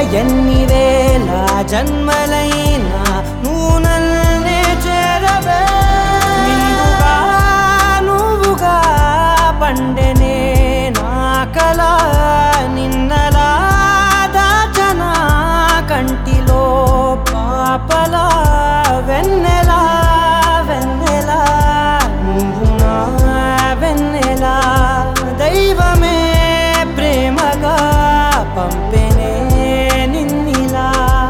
ఎన్ని వేల జన్మలైనా నువ్వు నన్నే చేరవే నిండుగా నువ్వుగా పండెనే నా కల నిన్నలా దాచనా కంటిలో పాపలా వెన్నెలా వెన్నెలా నువ్వు నా వెన్నెలా దైవమే ప్రేమగా పంపెనే నిన్నిలా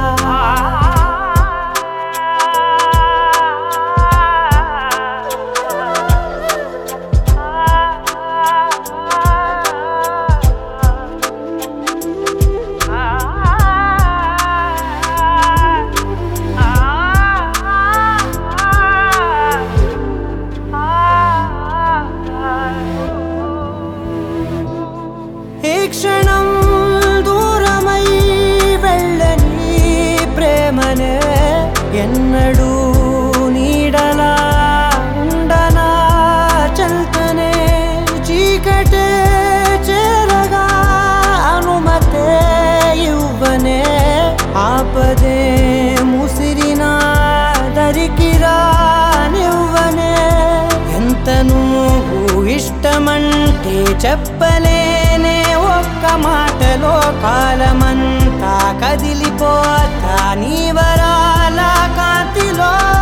ఈ క్షణం దూరమై వెళ్ళని ప్రేమనే ఎన్నడూ నీడలా ఉండనా చల్తనే చీకటే చేరగా అనుమతే ఇవ్వనే ఆపదే ముసిరినా దరికిరా నివ్వనే ఎంత నువ్వు ఇష్టమంటే చెప్పలేనే ఒక్క మాటలో కాలమంతా కదిలిపోతా నీ వరాల కాంతిలో